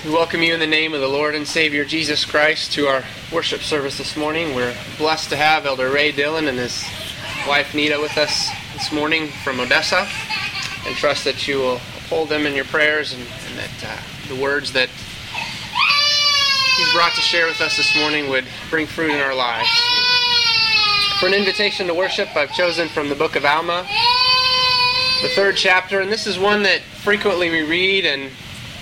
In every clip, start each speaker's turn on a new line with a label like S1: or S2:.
S1: We welcome you in the name of the Lord and Savior Jesus Christ to our worship service this morning. We're blessed to have Elder Ray Dillon and his wife Nita with us this morning from Odessa, and trust that you will uphold them in your prayers and that the words that he's brought to share with us this morning would bring fruit in our lives. For an invitation to worship, I've chosen from the book of Alma, the 3rd chapter, and this is one that frequently we read and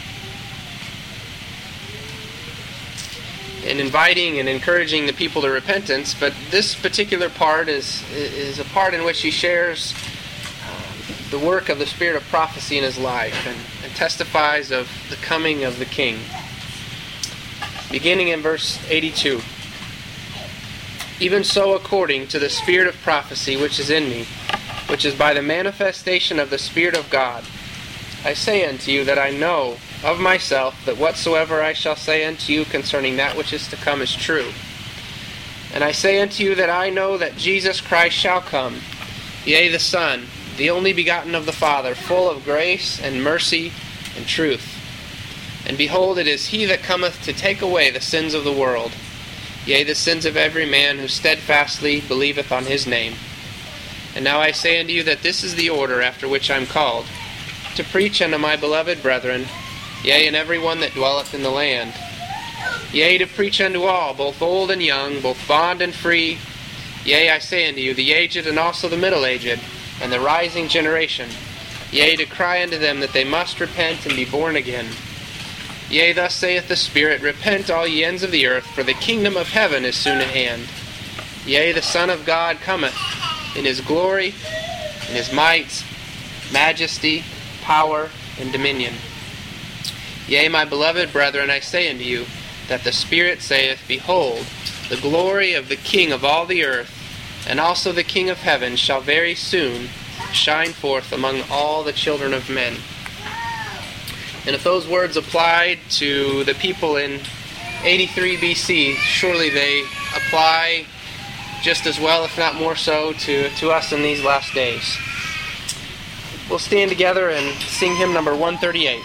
S1: inviting and encouraging the people to repentance, but this particular part is a part in which he shares the work of the spirit of prophecy in his life and testifies of the coming of the King. Beginning in verse 82. Even so, according to the spirit of prophecy which is in me, which is by the manifestation of the Spirit of God, I say unto you that I know of myself that whatsoever I shall say unto you concerning that which is to come is true. And I say unto you that I know that Jesus Christ shall come, yea, the Son, the only begotten of the Father, full of grace and mercy and truth. And behold, it is he that cometh to take away the sins of the world, yea, the sins of every man who steadfastly believeth on his name. And now I say unto you that this is the order after which I am called, to preach unto my beloved brethren, yea, and every one that dwelleth in the land. Yea, to preach unto all, both old and young, both bond and free. Yea, I say unto you, the aged and also the middle-aged, and the rising generation. Yea, to cry unto them that they must repent and be born again. Yea, thus saith the Spirit, repent all ye ends of the earth, for the kingdom of heaven is soon at hand. Yea, the Son of God cometh in his glory, in his might, majesty, power, and dominion. Yea, my beloved brethren, I say unto you, that the Spirit saith, behold, the glory of the King of all the earth, and also the King of heaven, shall very soon shine forth among all the children of men. And if those words applied to the people in 83 BC, surely they apply just as well, if not more so, to us in these last days. We'll stand together and sing hymn number 138.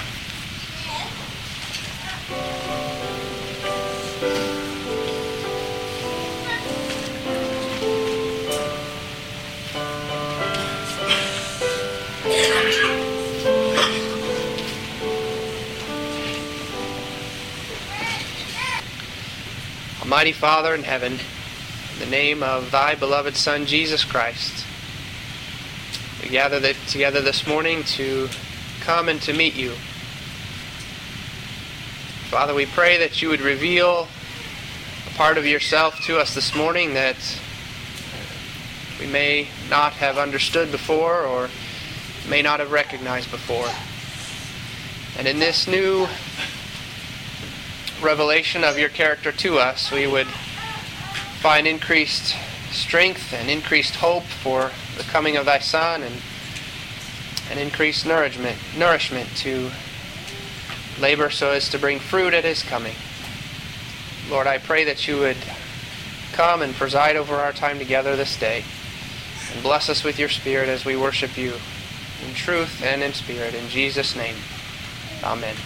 S1: Almighty Father in heaven, in the name of thy beloved Son, Jesus Christ, we gather together this morning to come and to meet you. Father, we pray that you would reveal a part of yourself to us this morning that we may not have understood before or may not have recognized before. And in this new revelation of your character to us, we would find increased strength and increased hope for the coming of thy Son and increased nourishment to labor so as to bring fruit at his coming. Lord, I pray that you would come and preside over our time together this day and bless us with your Spirit as we worship you in truth and in spirit. In Jesus' name, amen.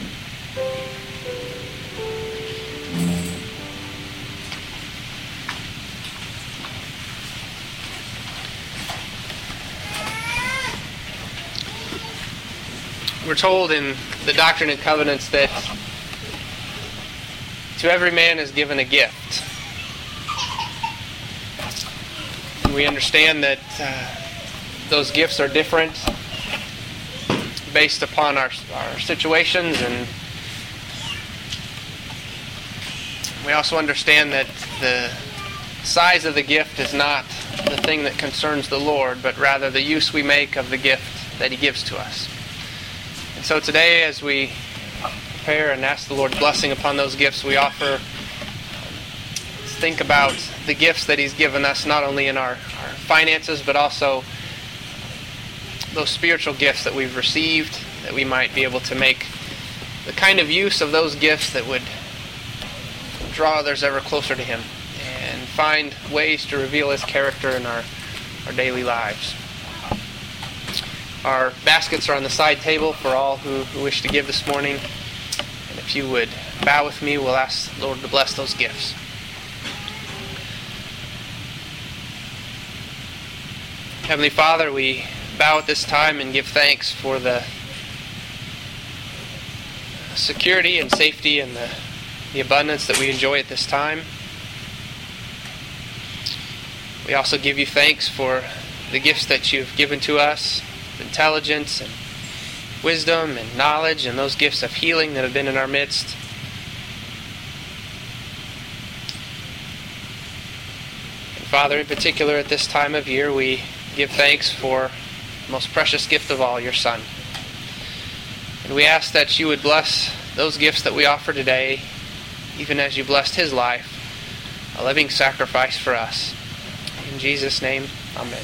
S1: We're told in the Doctrine and Covenants that to every man is given a gift. And we understand that those gifts are different based upon our situations, and we also understand that the size of the gift is not the thing that concerns the Lord, but rather the use we make of the gift that he gives to us. And so today, as we prepare and ask the Lord's blessing upon those gifts we offer, think about the gifts that he's given us, not only in our finances, but also those spiritual gifts that we've received, that we might be able to make the kind of use of those gifts that would draw others ever closer to him and find ways to reveal his character in our daily lives. Our baskets are on the side table for all who wish to give this morning. And if if you would bow with me, we'll ask the Lord to bless those gifts. Heavenly Father, we bow at this time and give thanks for the security and safety and the abundance that we enjoy at this time. We also give you thanks for the gifts that you've given to us, intelligence and wisdom and knowledge, and those gifts of healing that have been in our midst. And Father, in particular at this time of year, we give thanks for the most precious gift of all, your Son. And we ask that you would bless those gifts that we offer today, even as you blessed his life, a living sacrifice for us. In Jesus' name, amen.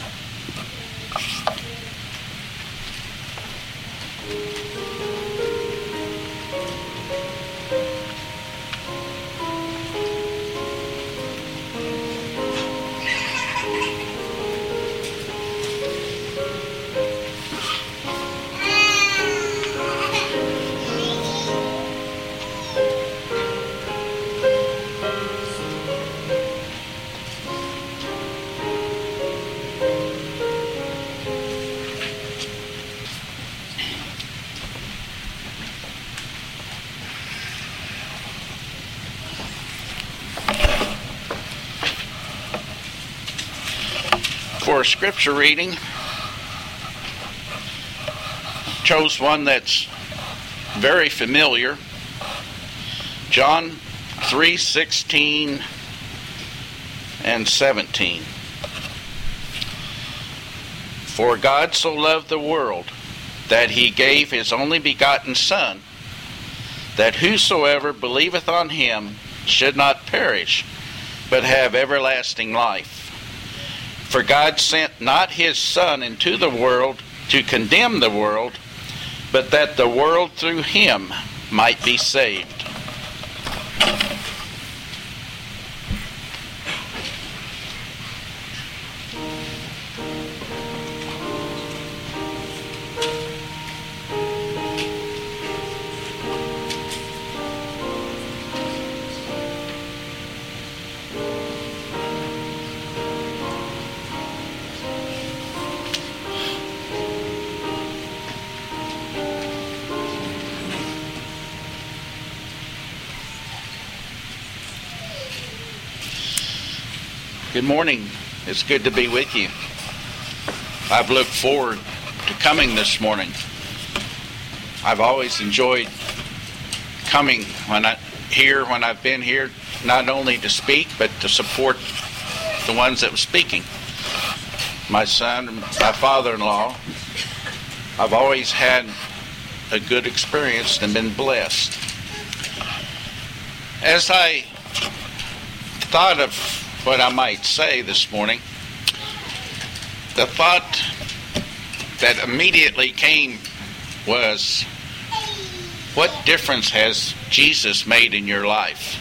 S2: For a scripture reading, chose one that's very familiar. John 3:16 and 17. For God so loved the world that he gave his only begotten Son, that whosoever believeth on him should not perish, but have everlasting life. For God sent not his Son into the world to condemn the world, but that the world through him might be saved. Good morning. It's good to be with you. I've looked forward to coming this morning. I've always enjoyed coming when I've been here, not only to speak, but to support the ones that were speaking. My son and my father-in-law. I've always had a good experience and been blessed. As I thought of what I might say this morning, the thought that immediately came was, what difference has Jesus made in your life?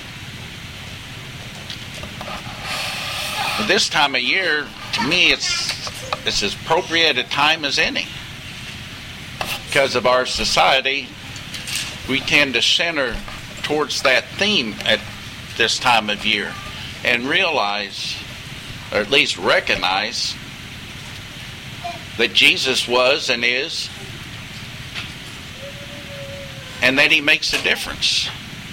S2: This time of year, to me, it's as appropriate a time as any. Because of our society, we tend to center towards that theme at this time of year, and realize, or at least recognize, that Jesus was and is, and that he makes a difference.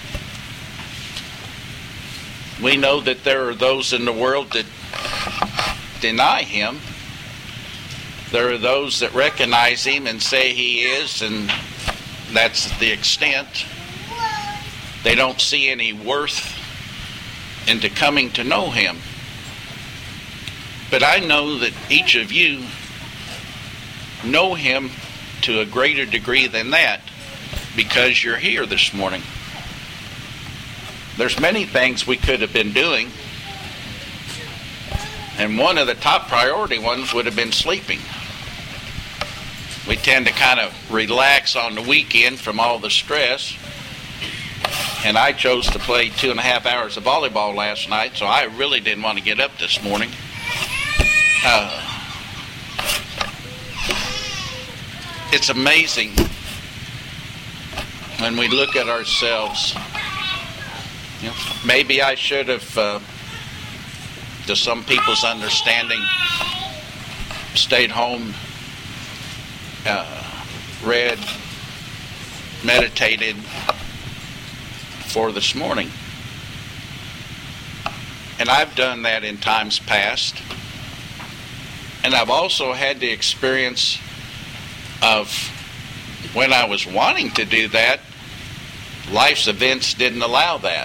S2: We know that there are those in the world that deny him. There are those that recognize him and say he is, and that's the extent. They don't see any worth into coming to know him. But I know that each of you know him to a greater degree than that, because you're here this morning. There's many things we could have been doing, and one of the top priority ones would have been sleeping. We tend to kind of relax on the weekend from all the stress. And I chose to play 2.5 hours of volleyball last night, so I really didn't want to get up this morning. It's amazing when we look at ourselves, maybe I should have, to some people's understanding, stayed home, read, meditated for this morning. And I've done that in times past. And I've also had the experience of when I was wanting to do that, life's events didn't allow that.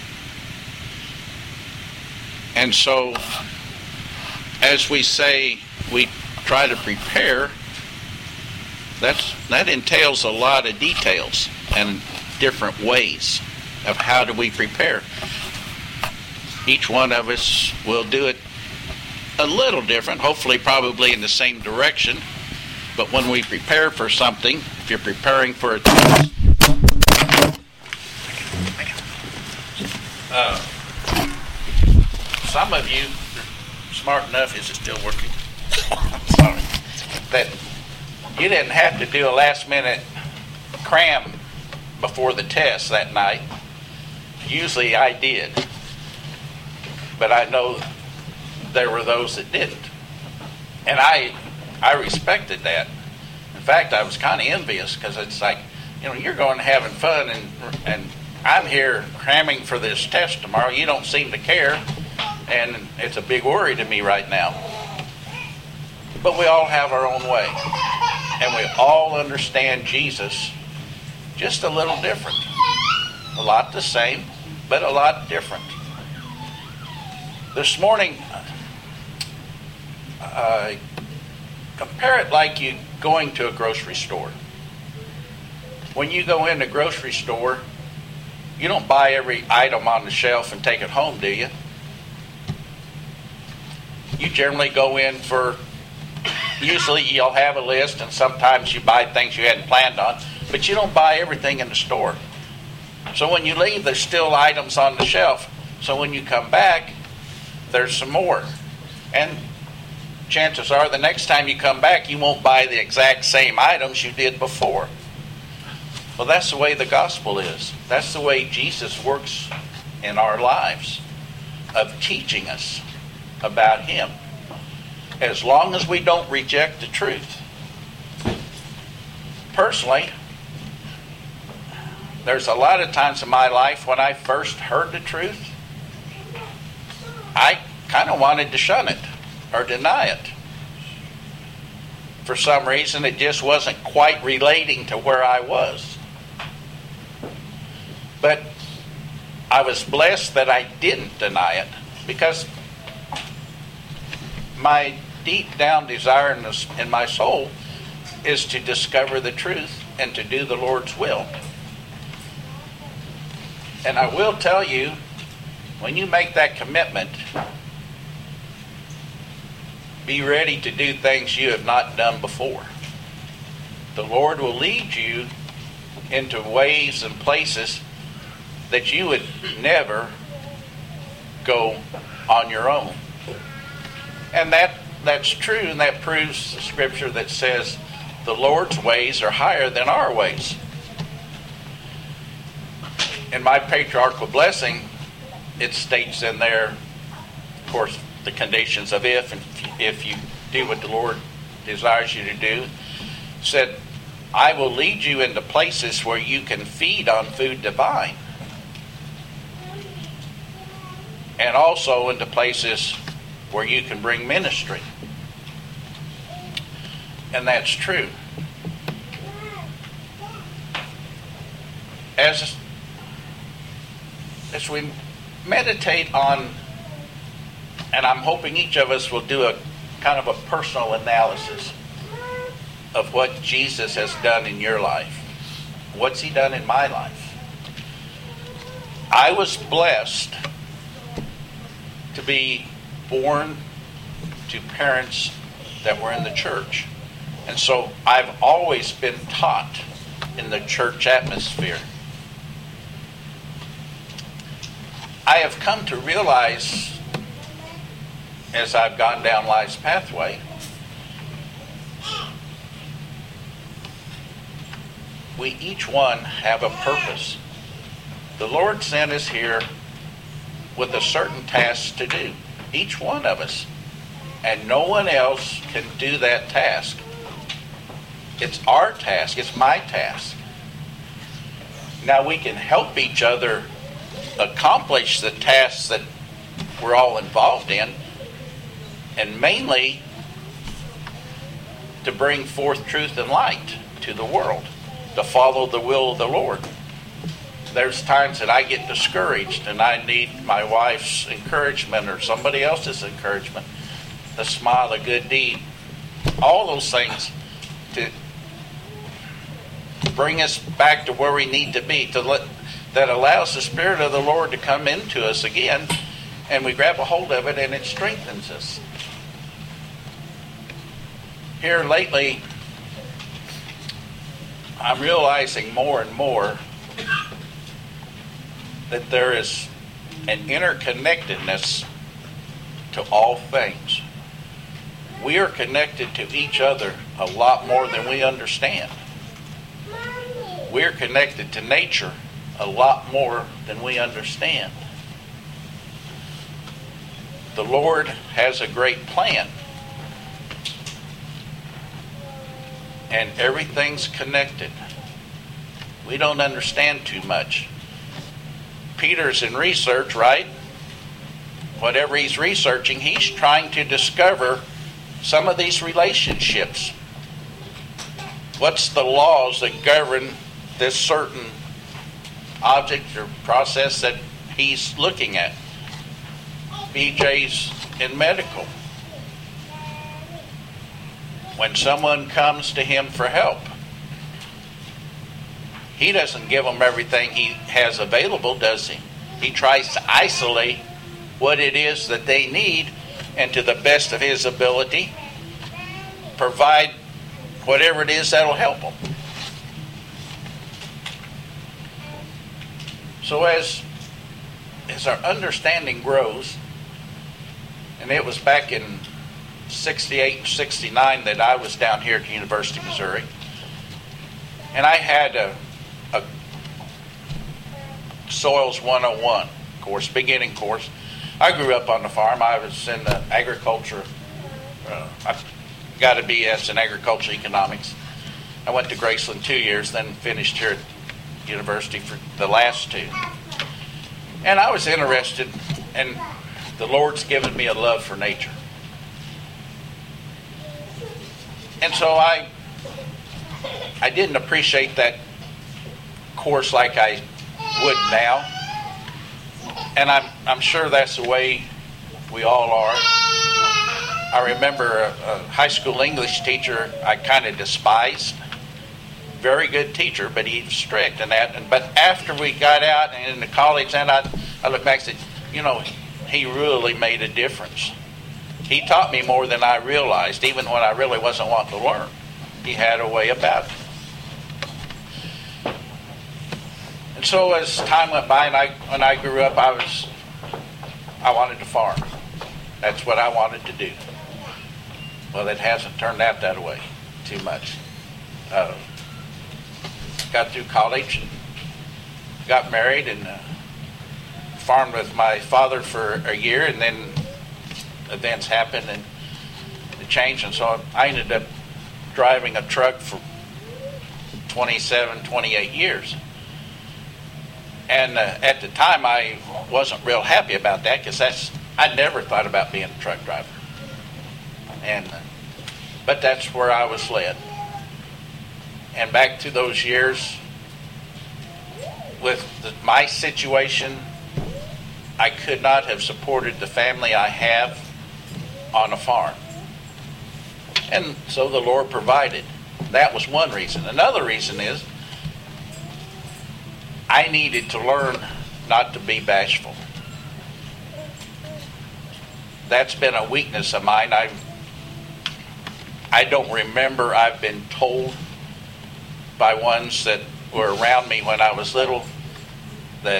S2: And so, as we say, we try to prepare, that entails a lot of details and different ways of how do we prepare. Each one of us will do it a little different, hopefully probably in the same direction. But when we prepare for something, if you're preparing for a test, some of you are smart enough, is it still working? Sorry. That you didn't have to do a last minute cram before the test that night. Usually I did. But I know there were those that didn't. And I respected that. In fact, I was kind of envious because it's like, you're going having fun and I'm here cramming for this test tomorrow. You don't seem to care. And it's a big worry to me right now. But we all have our own way. And we all understand Jesus just a little different. A lot the same, but a lot different. This morning, compare it like you going to a grocery store. When you go in a grocery store, you don't buy every item on the shelf and take it home, do you? You generally go in usually you'll have a list, and sometimes you buy things you hadn't planned on, but you don't buy everything in the store. So when you leave, there's still items on the shelf. So when you come back, there's some more. And chances are the next time you come back, you won't buy the exact same items you did before. Well, that's the way the gospel is. That's the way Jesus works in our lives, of teaching us about Him. As long as we don't reject the truth. Personally, there's a lot of times in my life when I first heard the truth, I kind of wanted to shun it or deny it. For some reason, it just wasn't quite relating to where I was. But I was blessed that I didn't deny it, because my deep down desire in my soul is to discover the truth and to do the Lord's will. And I will tell you, when you make that commitment, be ready to do things you have not done before. The Lord will lead you into ways and places that you would never go on your own. And that's true, and that proves the scripture that says the Lord's ways are higher than our ways. In my patriarchal blessing, it states in there, of course, the conditions of if you do what the Lord desires you to do. Said, I will lead you into places where you can feed on food divine. And also into places where you can bring ministry. And that's true. As we meditate on, and I'm hoping each of us will do a kind of a personal analysis of what Jesus has done in your life. What's He done in my life? I was blessed to be born to parents that were in the church. And so I've always been taught in the church atmosphere. I have come to realize, as I've gone down life's pathway, we each one have a purpose. The Lord sent us here with a certain task to do, each one of us. And no one else can do that task. It's our task. It's my task. Now we can help each other accomplish the tasks that we're all involved in, and mainly to bring forth truth and light to the world, to follow the will of the Lord. There's times that I get discouraged and I need my wife's encouragement or somebody else's encouragement, a smile, a good deed, all those things to bring us back to where we need to be, that allows the Spirit of the Lord to come into us again, and we grab a hold of it and it strengthens us. Here lately, I'm realizing more and more that there is an interconnectedness to all things. We are connected to each other a lot more than we understand. We're connected to nature a lot more than we understand. The Lord has a great plan. And everything's connected. We don't understand too much. Peter's in research, right? Whatever he's researching, he's trying to discover some of these relationships. What's the laws that govern this certain object or process that he's looking at? BJ's in medical. When someone comes to him for help, he doesn't give them everything he has available, does he? He tries to isolate what it is that they need and, to the best of his ability, provide whatever it is that'll help them. So as our understanding grows, and it was back in 68, 69 that I was down here at the University of Missouri, and I had a Soils 101 course, beginning course. I grew up on the farm. I was in the agriculture. I got a BS in agriculture economics. I went to Graceland 2 years, then finished here at University for the last 2. And I was interested, and the Lord's given me a love for nature. And so I didn't appreciate that course like I would now. And I'm sure that's the way we all are. I remember a high school English teacher I kind of despised. Very good teacher, but he was strict and that. But after we got out and into college, and I look back and said, he really made a difference. He taught me more than I realized, even when I really wasn't wanting to learn. He had a way about it. And so as time went by, and when I grew up, I wanted to farm. That's what I wanted to do. Well, it hasn't turned out that way too much. Got through college and got married and farmed with my father for a year, and then events happened and it changed, and so I ended up driving a truck for 27, 28 years. And at the time, I wasn't real happy about that, because I never thought about being a truck driver. But that's where I was led. And back to those years, with my situation, I could not have supported the family I have on a farm. And so the Lord provided. That was one reason. Another reason is I needed to learn not to be bashful. That's been a weakness of mine. I don't remember I've been told by ones that were around me when I was little that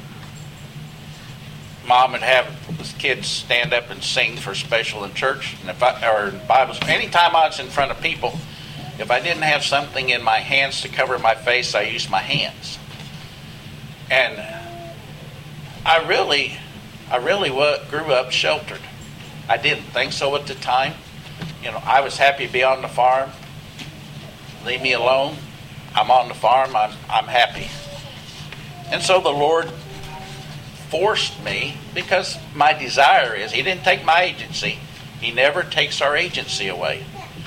S2: Mom would have the kids stand up and sing for special in church, and or in Bibles. Anytime I was in front of people, If I didn't have something in my hands to cover my face, I used my hands. And I really grew up sheltered. I didn't think so at the time. I was happy to be on the farm. Leave me alone. I'm on the farm. I'm happy. And so the Lord forced me, because my desire is, He didn't take my agency. He never takes our agency away.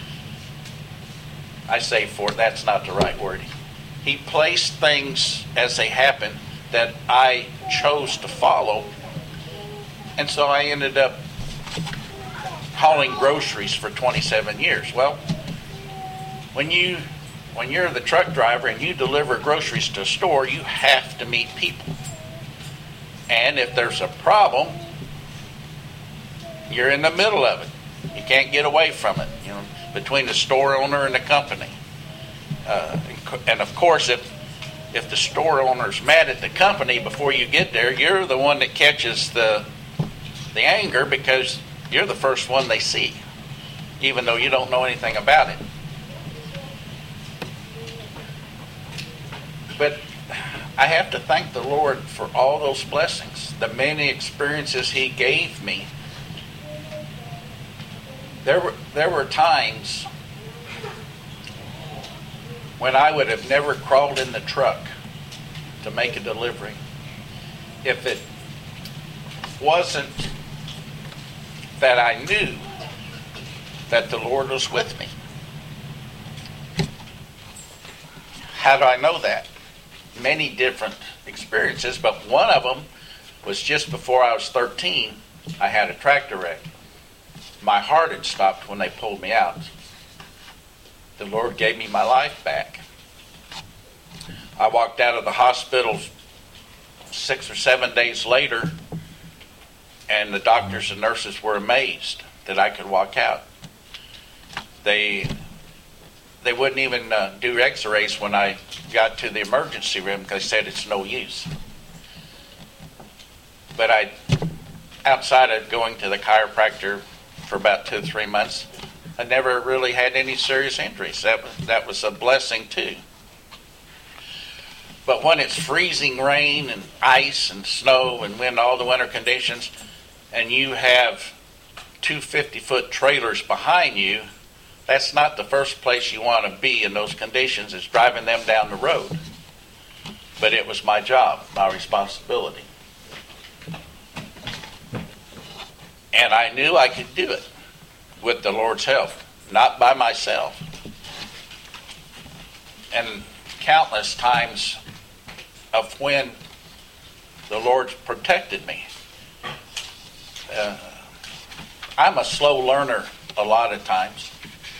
S2: I say that's not the right word. He placed things as they happened that I chose to follow. And so I ended up hauling groceries for 27 years. Well, when you're the truck driver and you deliver groceries to a store, you have to meet people. And if there's a problem, you're in the middle of it. You can't get away from it, between the store owner and the company. And of course, if the store owner's mad at the company before you get there, you're the one that catches the anger, because you're the first one they see, even though you don't know anything about it. But I have to thank the Lord for all those blessings, the many experiences He gave me. There were times when I would have never crawled in the truck to make a delivery if it wasn't that I knew that the Lord was with me. How do I know that? Many different experiences, but one of them was just before I was 13. I had a tractor wreck. My heart had stopped when they pulled me out. The Lord gave me my life back. I walked out of the hospital 6 or 7 days later, and the doctors and nurses were amazed that I could walk out. They wouldn't even do x-rays when I got to the emergency room, because they said it's no use. But outside of going to the chiropractor for about 2 or 3 months, I never really had any serious injuries. That was a blessing too. But when it's freezing rain and ice and snow and wind, all the winter conditions, and you have 2 50-foot trailers behind you, that's not the first place you want to be in those conditions, is driving them down the road. But it was my job, my responsibility. And I knew I could do it with the Lord's help, not by myself. And countless times of when the Lord's protected me. I'm a slow learner a lot of times.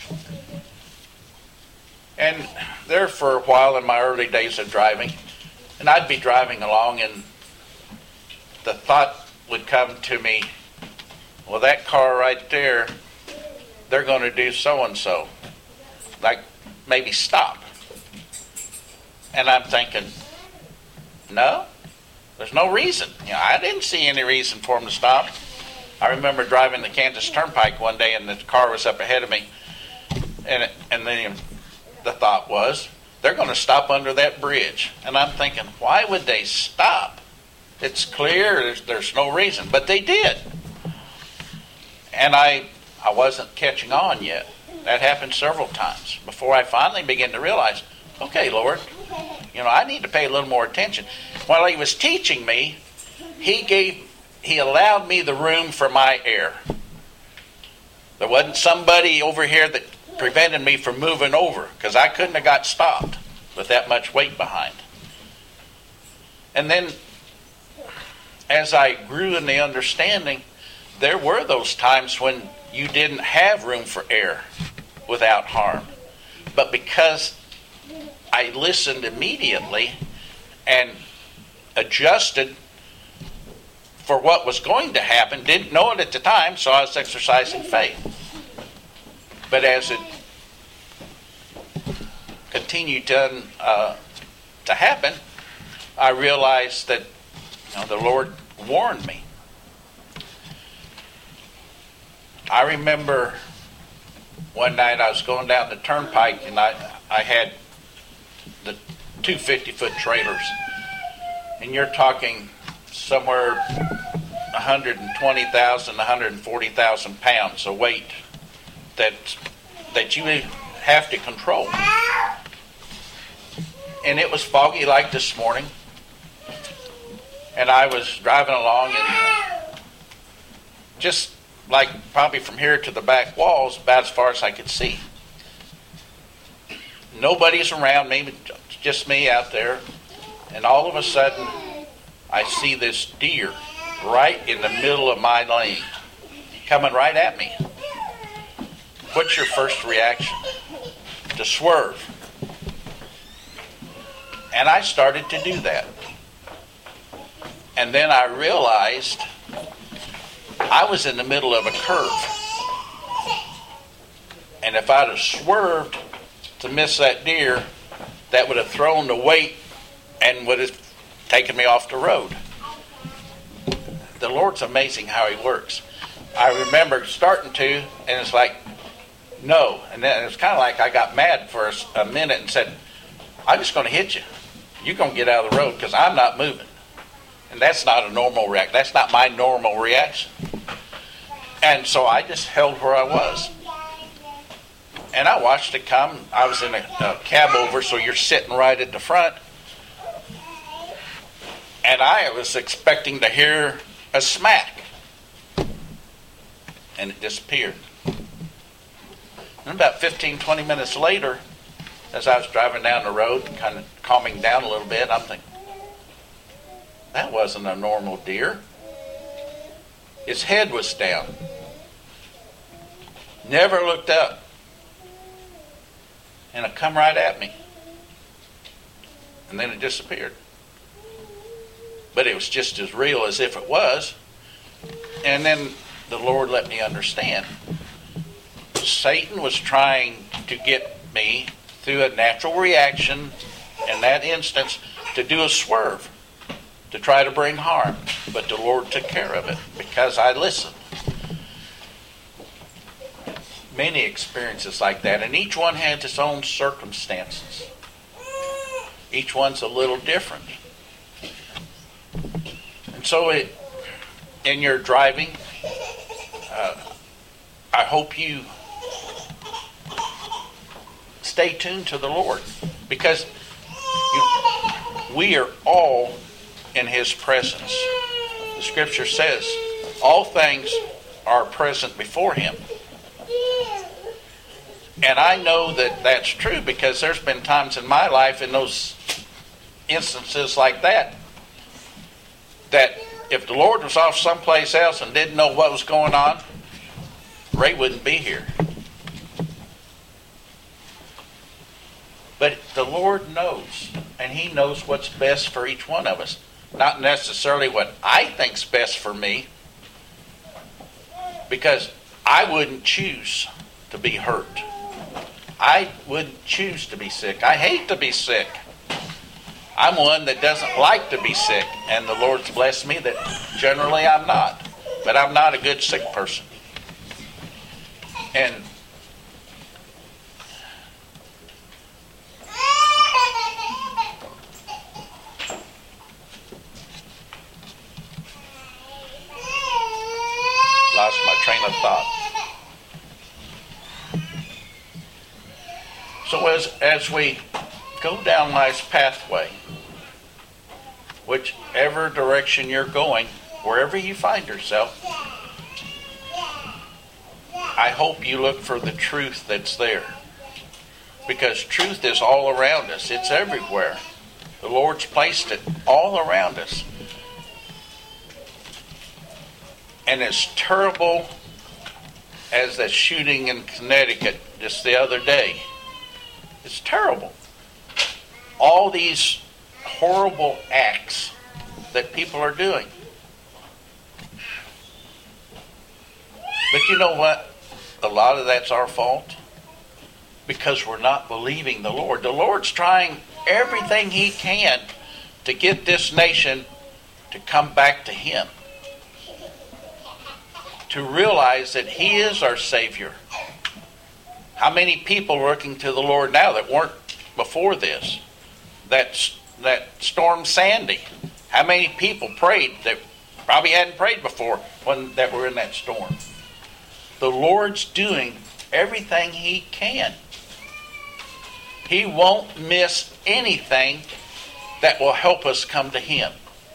S2: And there for a while in my early days of driving, and I'd be driving along and the thought would come to me, well, that car right there, they're going to do so-and-so. Like, maybe stop. And I'm thinking, no, there's no reason. I didn't see any reason for them to stop. I remember driving the Kansas Turnpike one day, and the car was up ahead of me. And then the thought was, they're going to stop under that bridge. And I'm thinking, why would they stop? It's clear, there's no reason. But they did. And I wasn't catching on yet. That happened several times before I finally began to realize, okay, Lord, I need to pay a little more attention. While He was teaching me, He allowed me the room for my air. There wasn't somebody over here that prevented me from moving over, because I couldn't have got stopped with that much weight behind. And then, as I grew in the understanding, there were those times when you didn't have room for air without harm. But because I listened immediately and adjusted for what was going to happen, didn't know it at the time, so I was exercising faith. But as it continued to happen, I realized that the Lord warned me. I remember one night I was going down the turnpike, and I had the two 50-foot trailers. And you're talking somewhere 120,000, 140,000 pounds of weight that you have to control. And it was foggy like this morning. And I was driving along, and just like probably from here to the back walls, about as far as I could see. Nobody's around me, but just me out there. And all of a sudden, I see this deer right in the middle of my lane, coming right at me. What's your first reaction? To swerve. And I started to do that. And then I realized I was in the middle of a curve. And if I'd have swerved to miss that deer, that would have thrown the weight and would have taken me off the road. The Lord's amazing how He works. I remember starting to, and it's like, no. And then it's kind of like I got mad for a minute and said, I'm just going to hit you. You're going to get out of the road because I'm not moving. And that's not a normal reaction. That's not my normal reaction. And so I just held where I was. And I watched it come. I was in a cab over, so you're sitting right at the front. And I was expecting to hear a smack. And it disappeared. And about 15, 20 minutes later, as I was driving down the road, kind of calming down a little bit, I'm thinking, that wasn't a normal deer. His head was down. Never looked up. And it come right at me. And then it disappeared. But it was just as real as if it was. And then the Lord let me understand. Satan was trying to get me through a natural reaction in that instance to do a swerve, to try to bring harm. But the Lord took care of it because I listened. Many experiences like that, and each one has its own circumstances. Each one's a little different. And so in your driving, I hope you stay tuned to the Lord, because we are all in His presence. The Scripture says all things are present before Him. And I know that that's true because there's been times in my life in those instances like that if the Lord was off someplace else and didn't know what was going on, Ray wouldn't be here. But the Lord knows, and He knows what's best for each one of us. Not necessarily what I think's best for me, because I wouldn't choose to be hurt. I wouldn't choose to be sick. I hate to be sick. I'm one that doesn't like to be sick, and the Lord's blessed me that generally I'm not. But I'm not a good sick person. And lost my train of thought. So as we go down life's pathway, whichever direction you're going, wherever you find yourself, I hope you look for the truth that's there. Because truth is all around us. It's everywhere. The Lord's placed it all around us. And as terrible as that shooting in Connecticut just the other day, it's terrible. All these horrible acts that people are doing. But you know what? A lot of that's our fault. Because we're not believing the Lord. The Lord's trying everything He can to get this nation to come back to Him. To realize that He is our Savior. How many people are looking to the Lord now that weren't before this? That storm Sandy. How many people prayed that probably hadn't prayed before that were in that storm? The Lord's doing everything He can. He won't miss anything that will help us come to Him.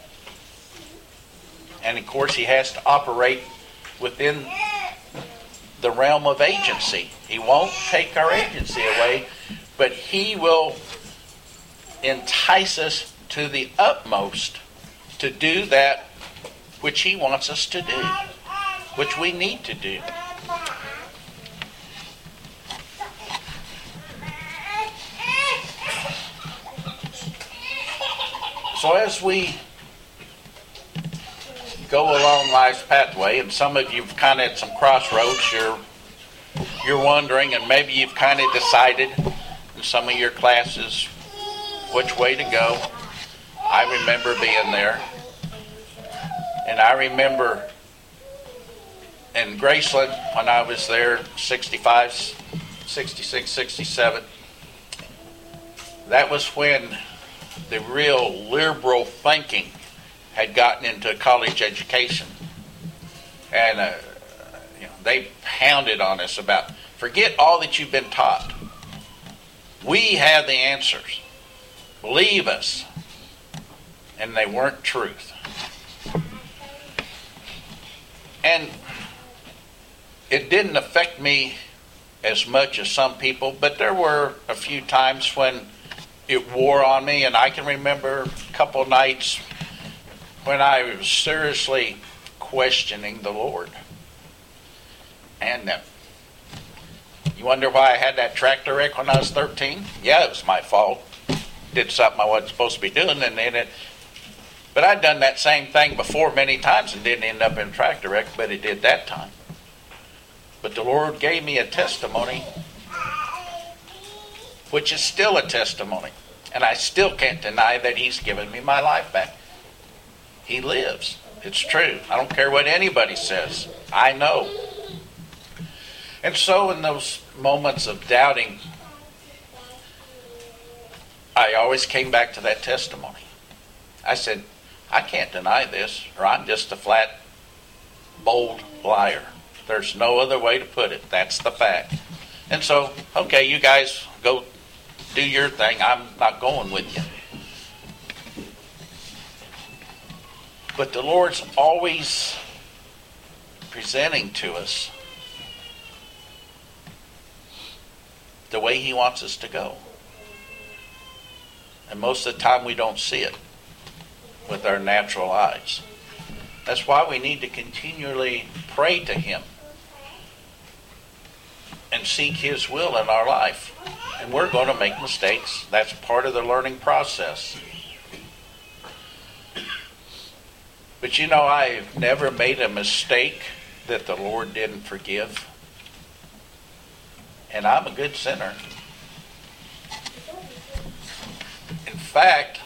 S2: And of course, He has to operate within the realm of agency. He won't take our agency away, but He will entice us to the utmost to do that which He wants us to do, which we need to do. So as we go along life's pathway, and some of you've kind of at some crossroads, you're wondering, and maybe you've kind of decided in some of your classes which way to go. I remember being there, and I remember in Graceland when I was there, 65, 66, 67, that was when the real liberal thinking had gotten into college education. And they pounded on us about, forget all that you've been taught. We have the answers. Believe us. And they weren't truth. And it didn't affect me as much as some people, but there were a few times when it wore on me, and I can remember a couple of nights when I was seriously questioning the Lord. And you wonder why I had that tractor wreck when I was 13? Yeah, it was my fault. Did something I wasn't supposed to be doing, but I'd done that same thing before many times and didn't end up in a tractor wreck, but it did that time. But the Lord gave me a testimony, which is still a testimony. And I still can't deny that He's given me my life back. He lives. It's true. I don't care what anybody says. I know. And so in those moments of doubting, I always came back to that testimony. I said, I can't deny this, or I'm just a flat, bold liar. There's no other way to put it. That's the fact. And so, okay, you guys go do your thing. I'm not going with you. But the Lord's always presenting to us the way He wants us to go. And most of the time we don't see it with our natural eyes. That's why we need to continually pray to Him and seek His will in our life. And we're going to make mistakes. That's part of the learning process. But I've never made a mistake that the Lord didn't forgive. And I'm a good sinner. In fact,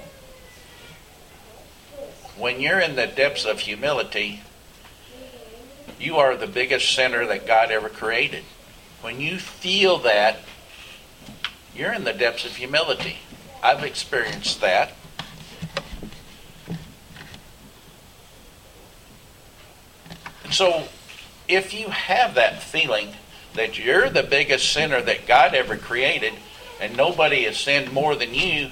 S2: when you're in the depths of humility, you are the biggest sinner that God ever created. When you feel that, you're in the depths of humility. I've experienced that. And so, if you have that feeling that you're the biggest sinner that God ever created, and nobody has sinned more than you,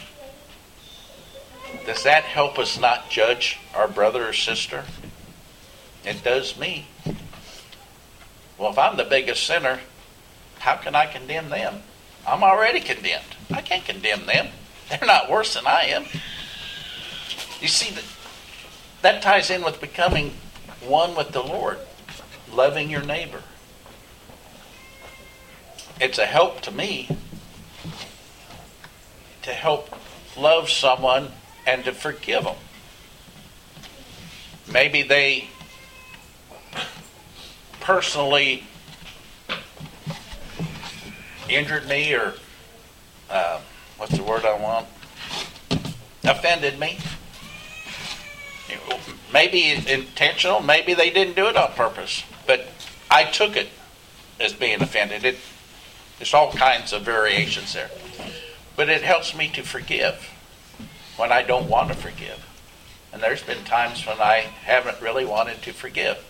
S2: does that help us not judge our brother or sister? It does me. Well, if I'm the biggest sinner, how can I condemn them? I'm already condemned. I can't condemn them. They're not worse than I am. You see, that ties in with becoming one with the Lord, loving your neighbor. It's a help to me to help love someone and to forgive them. Maybe they personally injured me, or what's the word I want? Offended me. Maybe intentional, maybe they didn't do it on purpose. But I took it as being offended. There's all kinds of variations there. But it helps me to forgive when I don't want to forgive. And there's been times when I haven't really wanted to forgive.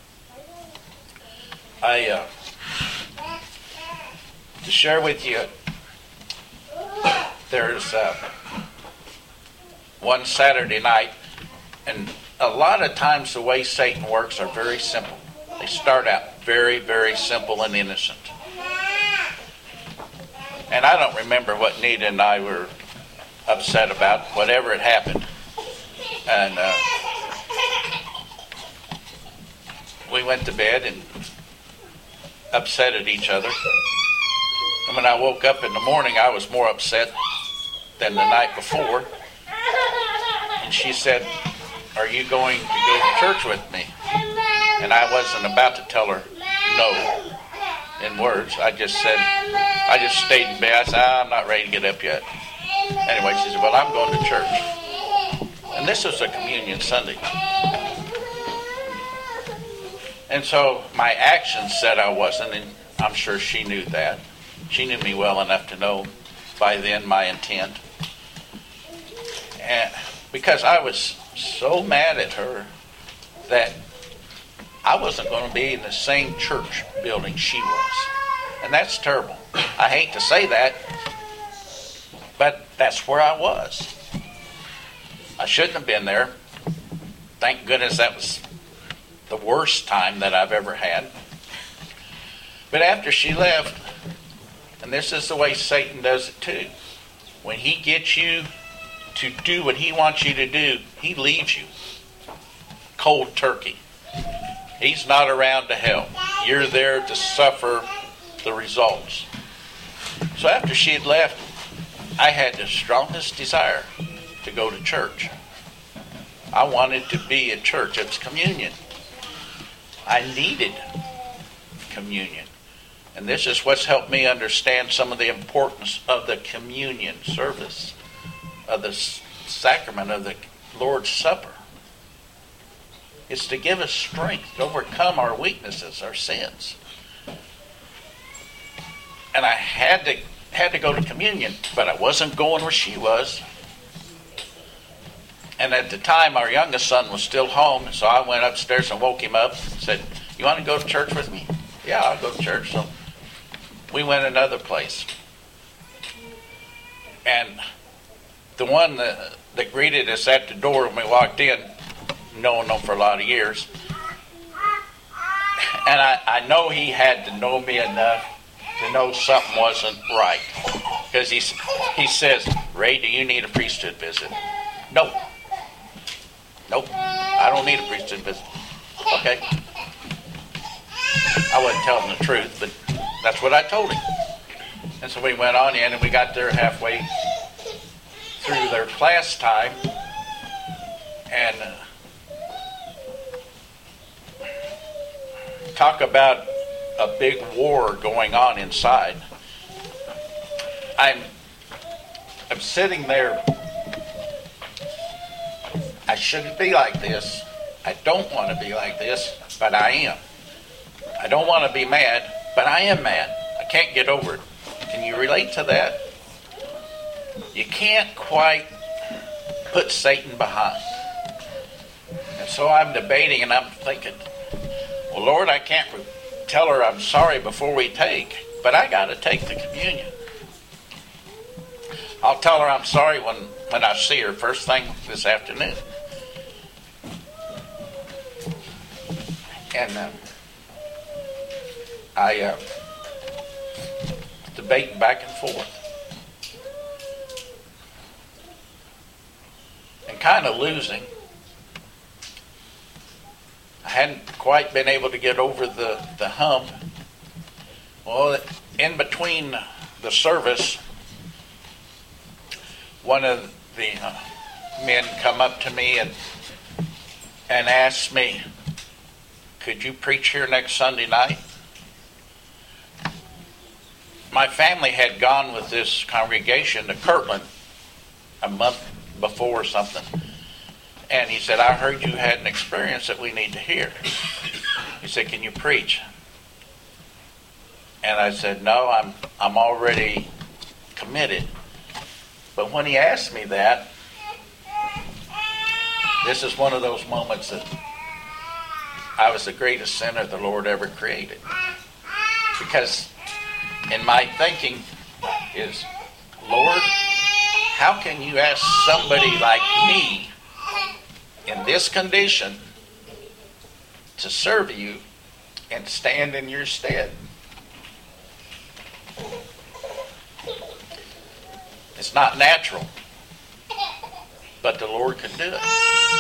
S2: To share with you, there's one Saturday night, and a lot of times the way Satan works are very simple. They start out very, very simple and innocent. And I don't remember what Nita and I were upset about, whatever had happened. And we went to bed and upset at each other. And when I woke up in the morning, I was more upset than the night before. And she said, "Are you going to go to church with me?" And I wasn't about to tell her no in words. I just stayed in bed. I said, "I'm not ready to get up yet." Anyway, she said, "Well, I'm going to church." And this was a communion Sunday. And so my actions said I wasn't, and I'm sure she knew that. She knew me well enough to know by then my intent. And because I was so mad at her that I wasn't going to be in the same church building she was. And that's terrible. I hate to say that, but that's where I was. I shouldn't have been there. Thank goodness that was the worst time that I've ever had. But after she left, and this is the way Satan does it too, when he gets you to do what he wants you to do, he leaves you cold turkey. He's not around to help. You're there to suffer the results. So after she had left, I had the strongest desire to go to church. I wanted to be at church. It's communion. I needed communion. And this is what's helped me understand some of the importance of the communion service, of the sacrament of the Lord's Supper. It's to give us strength to overcome our weaknesses, our sins. And I had to go to communion, but I wasn't going where she was. And at the time, our youngest son was still home, so I went upstairs and woke him up and said, "You want to go to church with me?" "Yeah, I'll go to church." So we went another place. And the one that greeted us at the door when we walked in, known him for a lot of years. And I know he had to know me enough to know something wasn't right. Because he says, "Ray, do you need a priesthood visit?" "No. Nope, I don't need a priesthood visit." Okay. I wasn't telling the truth, but that's what I told him. And so we went on in, and we got there halfway through their class time. And talk about a big war going on inside. I'm sitting there. I shouldn't be like this. I don't want to be like this, but I am. I don't want to be mad, but I am mad. I can't get over it. Can you relate to that? You can't quite put Satan behind. And so I'm debating, and I'm thinking, well, Lord, I can't tell her I'm sorry before we take, but I got to take the communion. I'll tell her I'm sorry when I see her first thing this afternoon. And I debating back and forth. And kind of losing. I hadn't quite been able to get over the hump. Well, in between the service, one of the men come up to me and asked me, "Could you preach here next Sunday night?" My family had gone with this congregation to Kirtland a month before or something. And he said, "I heard you had an experience that we need to hear." He said, "Can you preach?" And I said, no, I'm already committed. But when he asked me that, this is one of those moments that I was the greatest sinner the Lord ever created. Because in my thinking is, Lord, how can you ask somebody like me in this condition to serve you and stand in your stead? It's not natural, but the Lord can do it.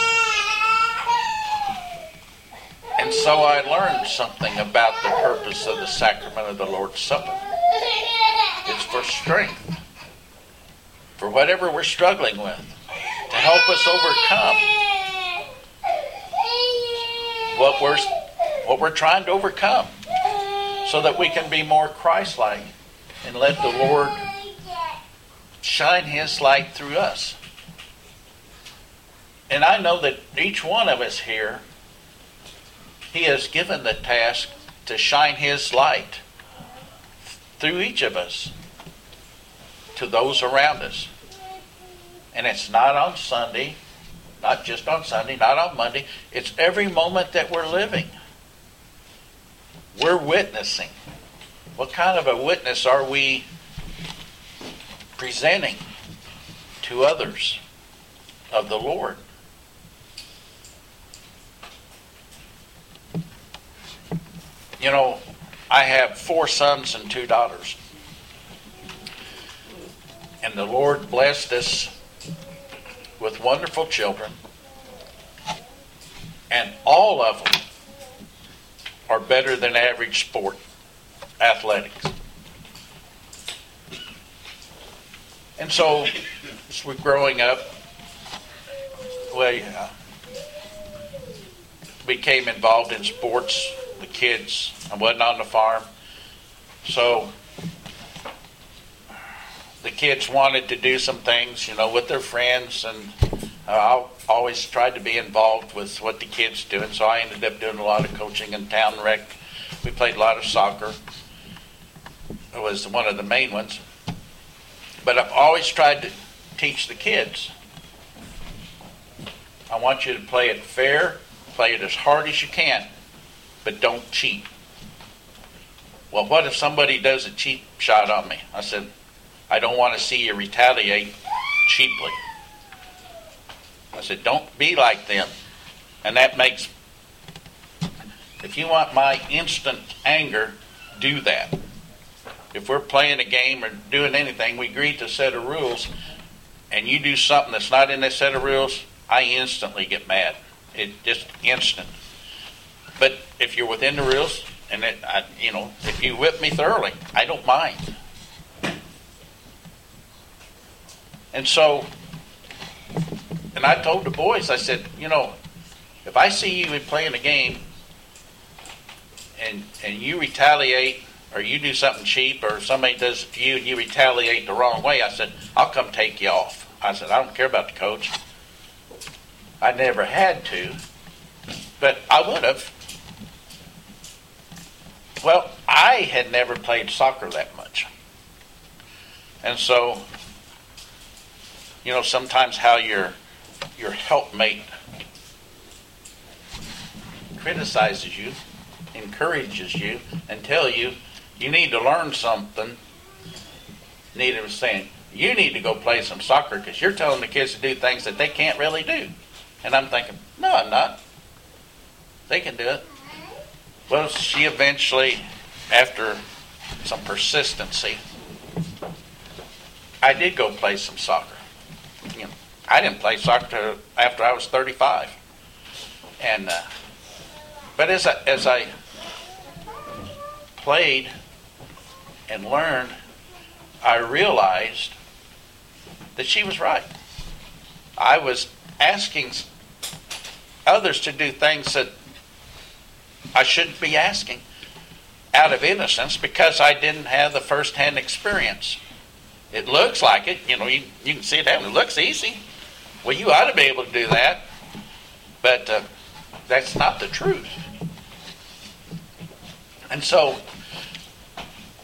S2: And so I learned something about the purpose of the sacrament of the Lord's Supper. It's for strength, for whatever we're struggling with, to help us overcome what we're trying to overcome, so that we can be more Christ-like and let the Lord shine His light through us. And I know that each one of us here, He has given the task to shine His light through each of us to those around us. And it's not on Sunday, not just on Sunday, not on Monday. It's every moment that we're living. We're witnessing. What kind of a witness are we presenting to others of the Lord? You know, I have 4 sons and 2 daughters. And the Lord blessed us with wonderful children. And all of them are better than average sport, athletics. And so, as we're growing up, we became involved in sports. The kids, I wasn't on the farm. So, the kids wanted to do some things, with their friends. And I always tried to be involved with what the kids doing. So I ended up doing a lot of coaching in town rec. We played a lot of soccer. It was one of the main ones. But I've always tried to teach the kids. I want you to play it fair, play it as hard as you can, but don't cheat. Well, what if somebody does a cheap shot on me? I said, I don't want to see you retaliate cheaply. I said, don't be like them. And that makes, if you want my instant anger, do that. If we're playing a game or doing anything, we agree to a set of rules, and you do something that's not in that set of rules, I instantly get mad. It's just instant. But if you're within the rules, and if you whip me thoroughly, I don't mind. And so, and I told the boys, I said, if I see you playing a game and you retaliate, or you do something cheap, or somebody does it to you and you retaliate the wrong way, I said, I'll come take you off. I said, I don't care about the coach. I never had to, but I would have. Well, I had never played soccer that much. And so, sometimes how your helpmate criticizes you, encourages you, and tell you, you need to learn something. Nita was saying, you need to go play some soccer because you're telling the kids to do things that they can't really do. And I'm thinking, no, I'm not. They can do it. Well, she eventually, after some persistency, I did go play some soccer. I didn't play soccer after I was 35. And but as I played and learned, I realized that she was right. I was asking others to do things that I shouldn't be asking out of innocence because I didn't have the first-hand experience. It looks like it. You can see it happening. It looks easy. Well, you ought to be able to do that. But that's not the truth. And so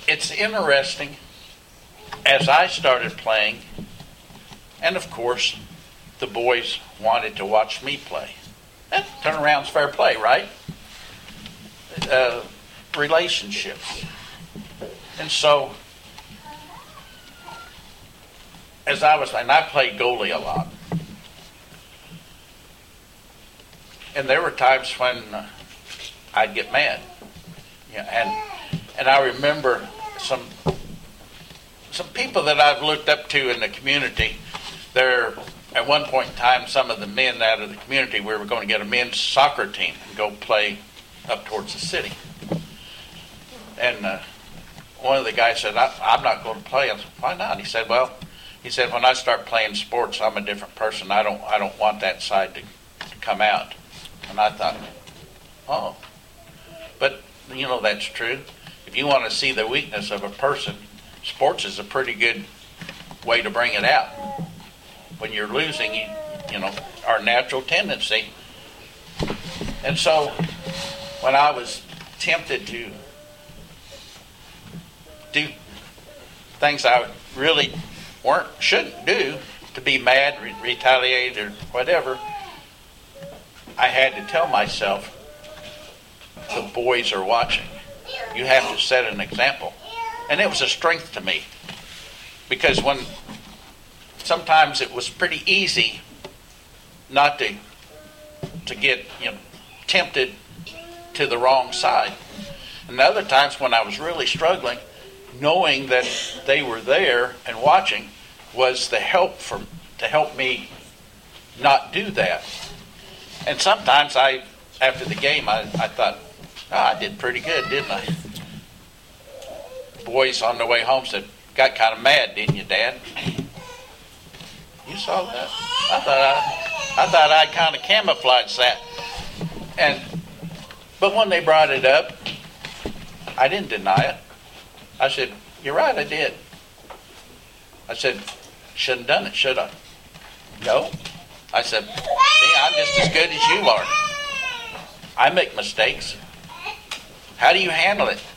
S2: it's interesting, as I started playing, and of course, the boys wanted to watch me play. And turnaround's fair play, right? Relationships. And so, as I was, and I played goalie a lot. And there were times when I'd get mad. Yeah, and I remember some people that I've looked up to in the community. There, at one point in time, some of the men out of the community, we were going to get a men's soccer team and go play up towards the city. And one of the guys said, I'm not going to play. I said, why not? He said, when I start playing sports, I'm a different person. I don't want that side to come out. And I thought, oh. But, that's true. If you want to see the weakness of a person, sports is a pretty good way to bring it out. When you're losing, our natural tendency. And so, when I was tempted to do things I really shouldn't do, to be mad, retaliate, or whatever, I had to tell myself, the boys are watching. You have to set an example. And it was a strength to me. Because sometimes it was pretty easy not to get tempted to the wrong side. And other times when I was really struggling, knowing that they were there and watching was the help to help me not do that. And sometimes after the game, I thought, I did pretty good, didn't I? The boys on their way home said, got kind of mad, didn't you, Dad? You saw that? I thought I kind of camouflaged that. But when they brought it up, I didn't deny it. I said, you're right, I did. I said, shouldn't have done it, should I? No. I said, see, I'm just as good as you are. I make mistakes. How do you handle it?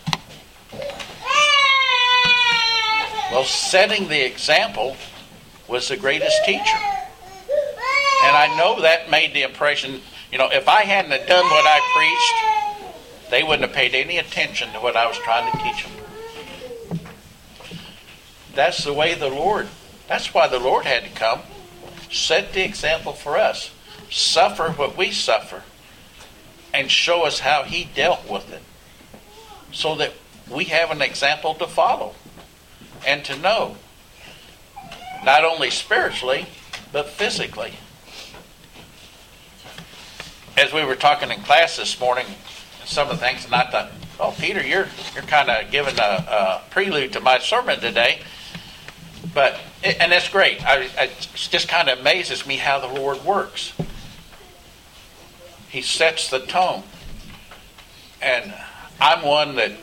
S2: Well, setting the example was the greatest teacher. And I know that made the impression, if I hadn't have done what I preached, they wouldn't have paid any attention to what I was trying to teach them. That's the way that's why the Lord had to come. Set the example for us. Suffer what we suffer. And show us how He dealt with it. So that we have an example to follow. And to know. Not only spiritually, but physically. As we were talking in class this morning, some of the things, and I thought, oh, Peter, you're kind of giving a prelude to my sermon today. And that's great. It just kind of amazes me how the Lord works. He sets the tone. And I'm one that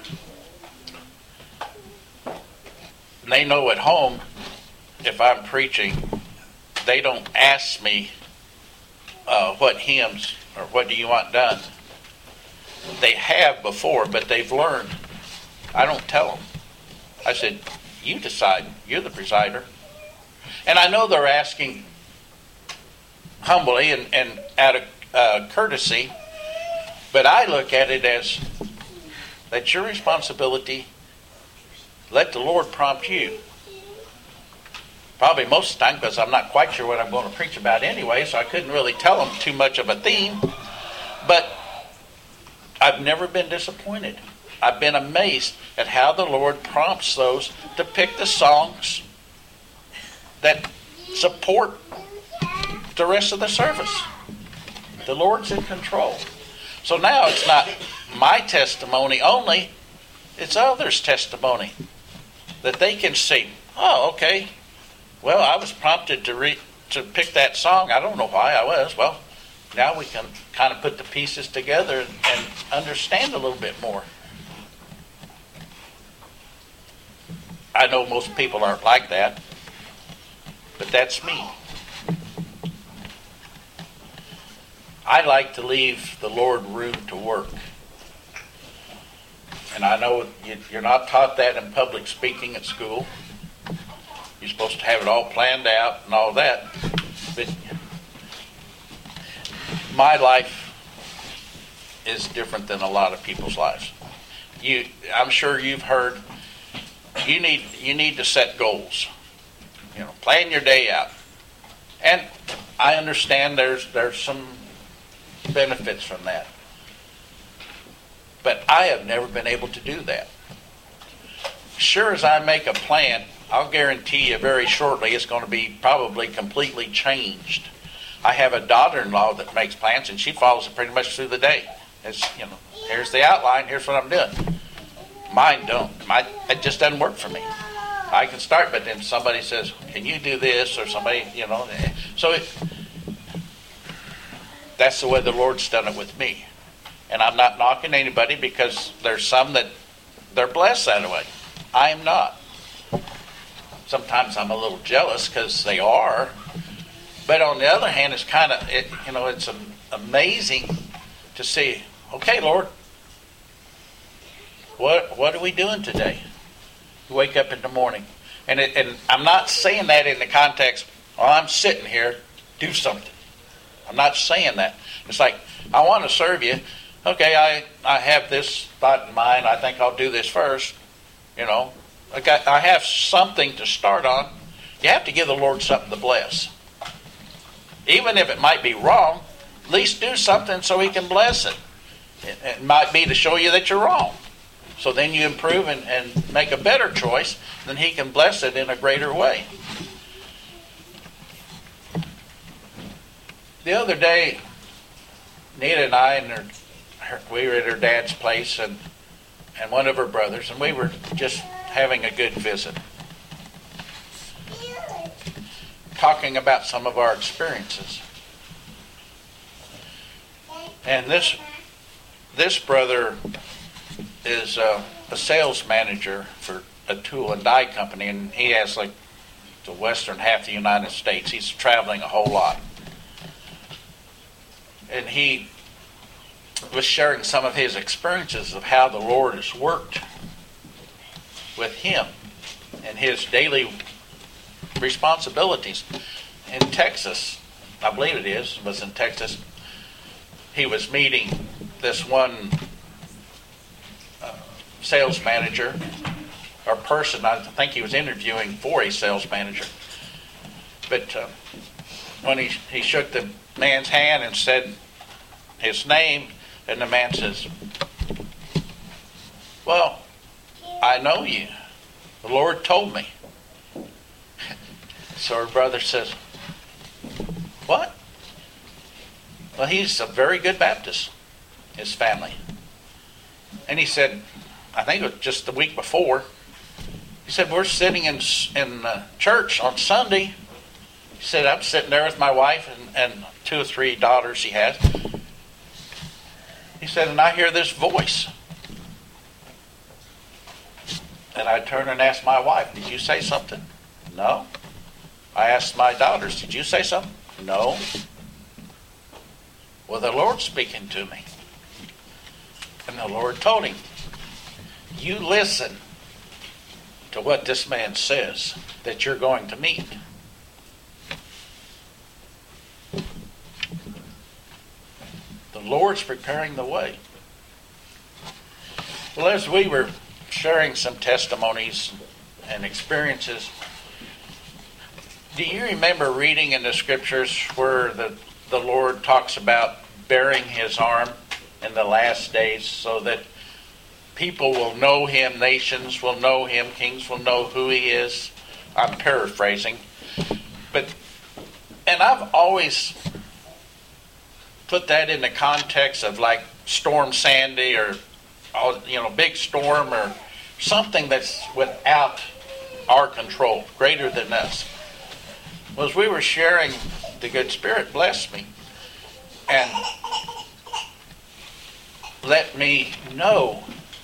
S2: they know at home, if I'm preaching, they don't ask me what hymns or what do you want done. They have before, but they've learned. I don't tell them. I said, you decide. You're the presider. And I know they're asking humbly and out of courtesy, but I look at it as that's your responsibility. Let the Lord prompt you. Probably most of the time, because I'm not quite sure what I'm going to preach about anyway, so I couldn't really tell them too much of a theme. But I've never been disappointed. I've been amazed at how the Lord prompts those to pick the songs that support the rest of the service. The Lord's in control. So now it's not my testimony only, it's others' testimony. That they can see, oh, okay, well, I was prompted to pick that song. I don't know why I was. Well, now we can kind of put the pieces together and understand a little bit more. I know most people aren't like that, but that's me. I like to leave the Lord room to work. And I know you're not taught that in public speaking at school. You're supposed to have it all planned out and all that. But my life is different than a lot of people's lives. I'm sure you've heard, you need to set goals. Plan your day out. And I understand there's some benefits from that. But I have never been able to do that. Sure as I make a plan, I'll guarantee you very shortly it's going to be probably completely changed. I have a daughter-in-law that makes plans, and she follows it pretty much through the day. Here's the outline, here's what I'm doing. Mine don't. It just doesn't work for me. I can start, but then somebody says, can you do this? Or somebody, So that's the way the Lord's done it with me. And I'm not knocking anybody, because there's some that they're blessed that way. I am not. Sometimes I'm a little jealous because they are. But on the other hand, it's kind of, it's amazing to see, okay, Lord, what are we doing today? You wake up in the morning. And I'm not saying that in the context, I'm sitting here, do something. I'm not saying that. It's like, I want to serve you. Okay, I have this thought in mind. I think I'll do this first. I have something to start on. You have to give the Lord something to bless. Even if it might be wrong, at least do something so He can bless it. It might be to show you that you're wrong. So then you improve and make a better choice, then He can bless it in a greater way. The other day, Nita and I, we were at her dad's place and one of her brothers, and we were just having a good visit. Talking about some of our experiences. And this brother is a sales manager for a tool and die company, and he has the western half of the United States. He's traveling a whole lot. And he was sharing some of his experiences of how the Lord has worked with him and his daily responsibilities. In Texas, I believe it was in Texas, he was meeting this one sales manager or person. I think he was interviewing for a sales manager. But when he shook the man's hand and said his name, and the man says, well, I know you. The Lord told me. So her brother says, what? Well, he's a very good Baptist, his family. And he said, I think it was just the week before, he said, we're sitting in church on Sunday. He said, I'm sitting there with my wife and 2 or 3 daughters he has. He said, and I hear this voice. And I turned and asked my wife, did you say something? No. I asked my daughters, did you say something? No. Well, the Lord's speaking to me. And the Lord told him, you listen to what this man says that you're going to meet. The Lord's preparing the way. Well, as we were sharing some testimonies and experiences, do you remember reading in the scriptures where the Lord talks about bearing His arm in the last days so that people will know Him, nations will know Him, kings will know who He is? I'm paraphrasing. And I've always put that in the context of like Storm Sandy or big storm or something that's without our control, greater than us. Well, as we were sharing, the good Spirit blessed me and let me know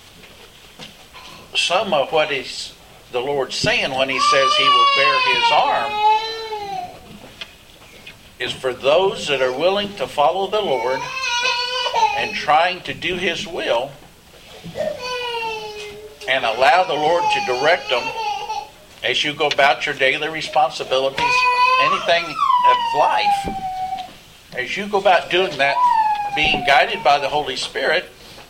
S2: some of what the Lord's saying when He says He will bear His arm is for those that are willing to follow the Lord and trying to do His will and allow the Lord to direct them as you go about your daily responsibilities, anything of life. As you go about doing that, being guided by the Holy Spirit,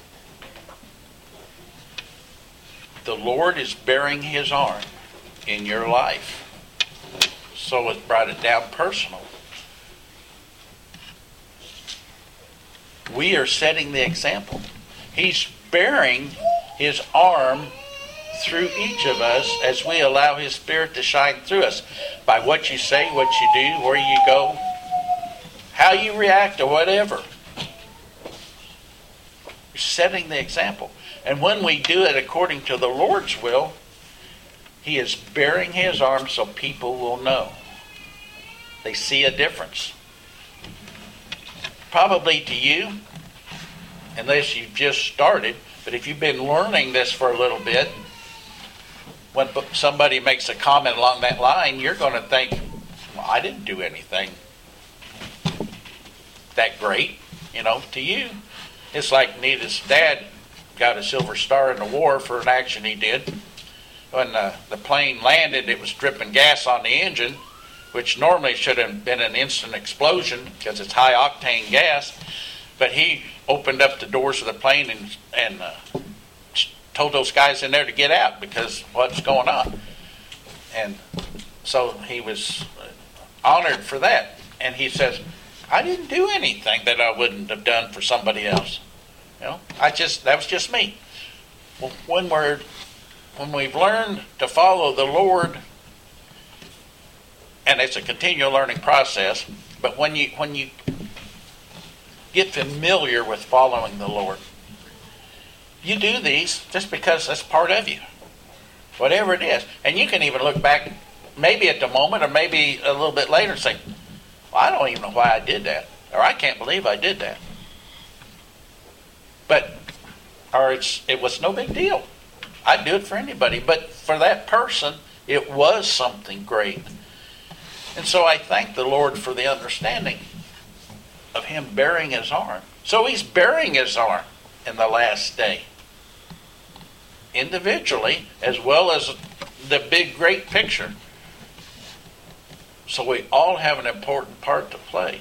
S2: the Lord is bearing His arm in your life. So it's brought it down personal. We are setting the example. He's bearing His arm through each of us as we allow His Spirit to shine through us by what you say, what you do, where you go, how you react, or whatever. You're setting the example. And when we do it according to the Lord's will, He is bearing His arm so people will know. They see a difference. Probably to you, unless you've just started, but if you've been learning this for a little bit, when somebody makes a comment along that line, you're going to think, well, I didn't do anything that great, to you. It's like Nita's dad got a Silver Star in the war for an action he did. When the plane landed, it was dripping gas on the engine, which normally should have been an instant explosion because it's high octane gas. But he opened up the doors of the plane and told those guys in there to get out because what's going on. And so he was honored for that. And he says, I didn't do anything that I wouldn't have done for somebody else. That was just me. Well, when we've learned to follow the Lord, and it's a continual learning process, but when you get familiar with following the Lord, you do these just because that's part of you, whatever it is. And you can even look back maybe at the moment or maybe a little bit later and say, well, I don't even know why I did that, or I can't believe I did that. It was no big deal. I'd do it for anybody, but for that person, it was something great. And so I thank the Lord for the understanding of Him bearing His arm. So He's bearing His arm in the last day, individually as well as the big great picture. So we all have an important part to play.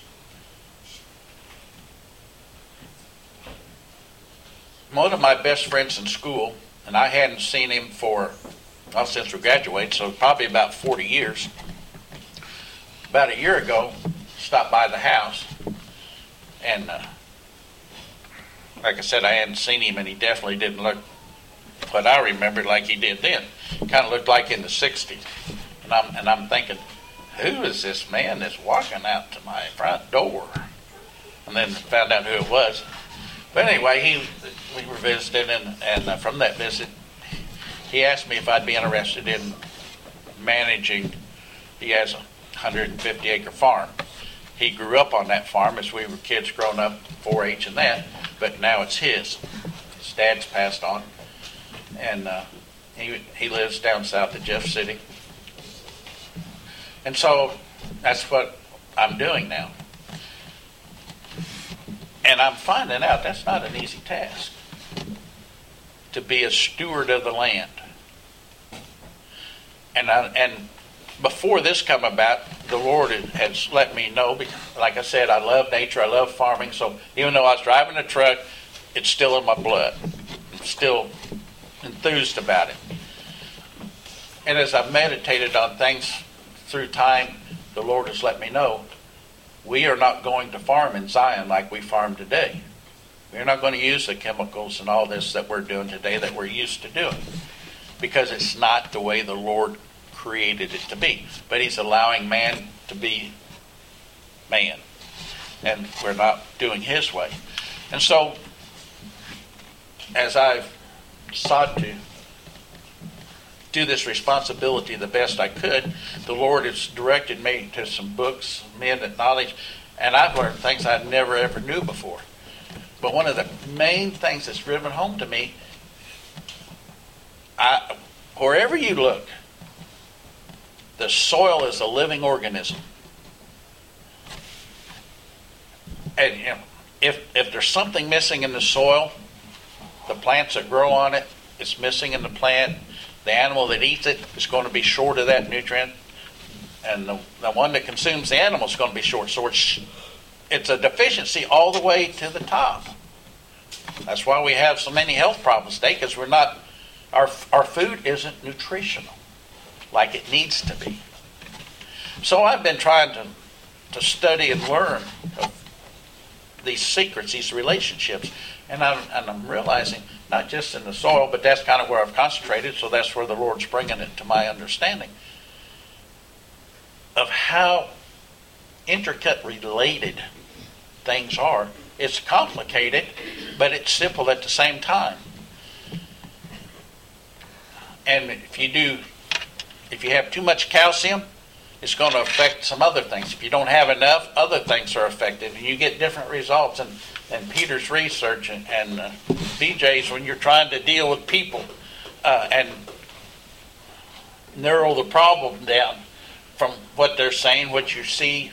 S2: One of my best friends in school, and I hadn't seen him since we graduated, so probably about 40 years. About a year ago, stopped by the house, and like I said, I hadn't seen him, and he definitely didn't look what I remembered like he did then. Kind of looked like in the 60s. And I'm thinking, who is this man that's walking out to my front door? And then found out who it was. But anyway, we were visiting, and from that visit, he asked me if I'd be interested in managing. He has a 150-acre farm. He grew up on that farm as we were kids growing up, 4-H and that, but now it's his. His dad's passed on, and he lives down south of Jeff City. And so that's what I'm doing now. And I'm finding out that's not an easy task, to be a steward of the land. And before this come about, the Lord has let me know, because, like I said, I love nature, I love farming, so even though I was driving a truck, it's still in my blood. I'm still enthused about it. And as I've meditated on things through time, the Lord has let me know, we are not going to farm in Zion like we farm today. We're not going to use the chemicals and all this that we're doing today that we're used to doing, because it's not the way the Lord created it to be. But He's allowing man to be man, and we're not doing His way. And so, as I've sought to do this responsibility the best I could, the Lord has directed me to some books, men and knowledge, and I've learned things I never ever knew before. But one of the main things that's driven home to me, wherever you look, the soil is a living organism. And if there's something missing in the soil, the plants that grow on it is missing in the plant. The animal that eats it is going to be short of that nutrient. And the one that consumes the animal is going to be short. So it's a deficiency all the way to the top. That's why we have so many health problems today, because our food isn't nutritional like it needs to be. So I've been trying to study and learn these secrets, these relationships. And I'm realizing, not just in the soil, but that's kind of where I've concentrated, so that's where the Lord's bringing it to my understanding of how intricate related things are. It's complicated, but it's simple at the same time. And if you have too much calcium, it's going to affect some other things. If you don't have enough, other things are affected, and you get different results. And Peter's research and BJ's, when you're trying to deal with people and narrow the problem down from what they're saying, what you see,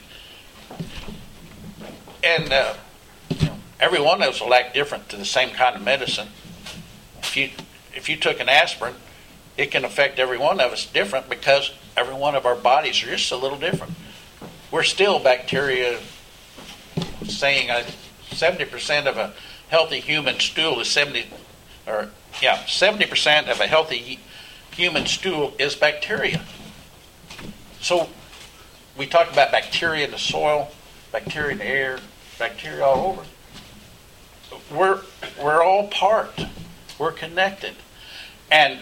S2: and every one of us will act different to the same kind of medicine. If you took an aspirin, it can affect every one of us different, because every one of our bodies are just a little different. We're still bacteria, saying 70% of a healthy human stool is 70% of a healthy human stool is bacteria. So we talk about bacteria in the soil, bacteria in the air, bacteria all over. We're all part. We're connected. And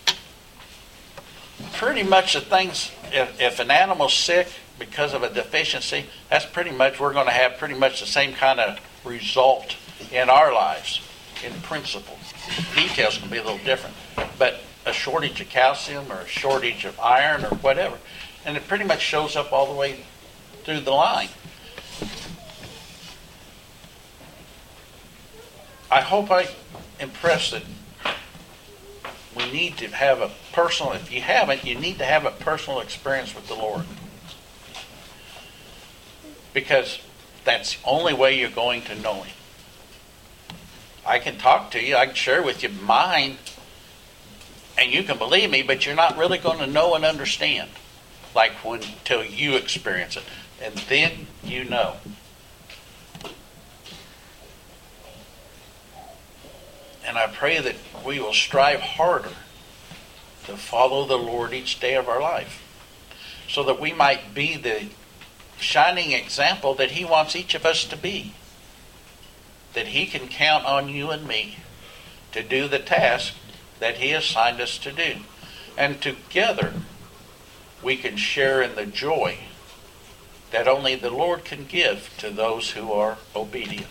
S2: pretty much the things, if an animal's sick because of a deficiency, that's pretty much, we're going to have pretty much the same kind of result in our lives, in principle. Details can be a little different, but a shortage of calcium or a shortage of iron or whatever, and it pretty much shows up all the way through the line. I hope I impressed that we need to have a personal, if you haven't, you need to have a personal experience with the Lord. Because that's the only way you're going to know Him. I can talk to you, I can share with you mine, and you can believe me, but you're not really going to know and understand until you experience it. And then you know. And I pray that we will strive harder to follow the Lord each day of our life, so that we might be the shining example that He wants each of us to be. That He can count on you and me to do the task that He assigned us to do. And together we can share in the joy that only the Lord can give to those who are obedient.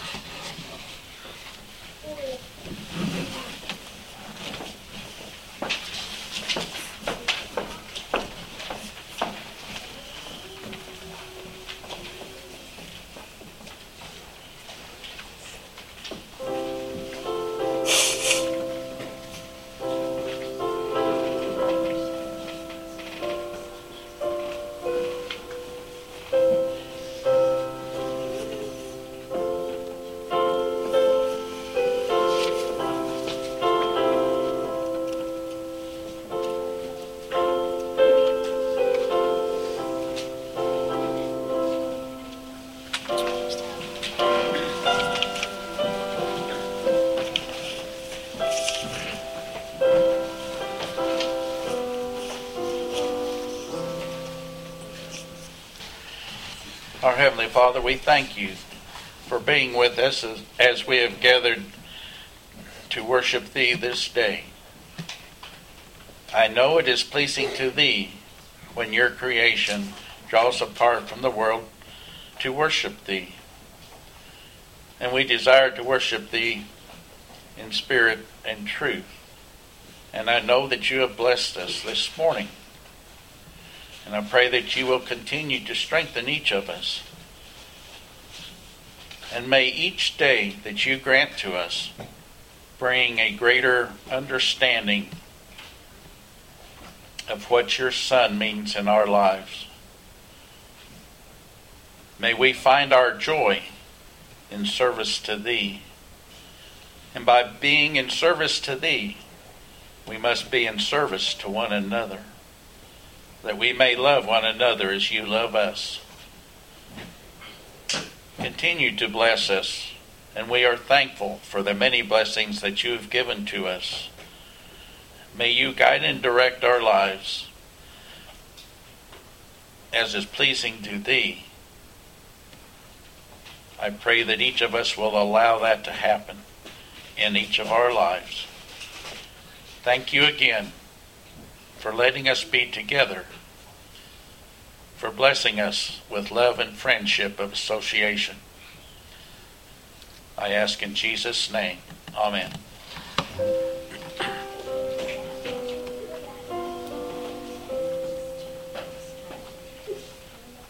S2: Our Heavenly Father, we thank You for being with us as we have gathered to worship Thee this day. I know it is pleasing to Thee when Your creation draws apart from the world to worship Thee. And we desire to worship Thee in spirit and truth. And I know that You have blessed us this morning. And I pray that You will continue to strengthen each of us. And may each day that You grant to us bring a greater understanding of what Your Son means in our lives. May we find our joy in service to Thee. And by being in service to Thee, We must be in service to one another, that we may love one another as you love us. Continue to bless us, and we are thankful for the many blessings that you have given to us. May you guide and direct our lives as is pleasing to thee. I pray that each of us will allow that to happen in each of our lives. Thank you again for letting us be together, for blessing us with love and friendship of association. I ask in Jesus' name, amen.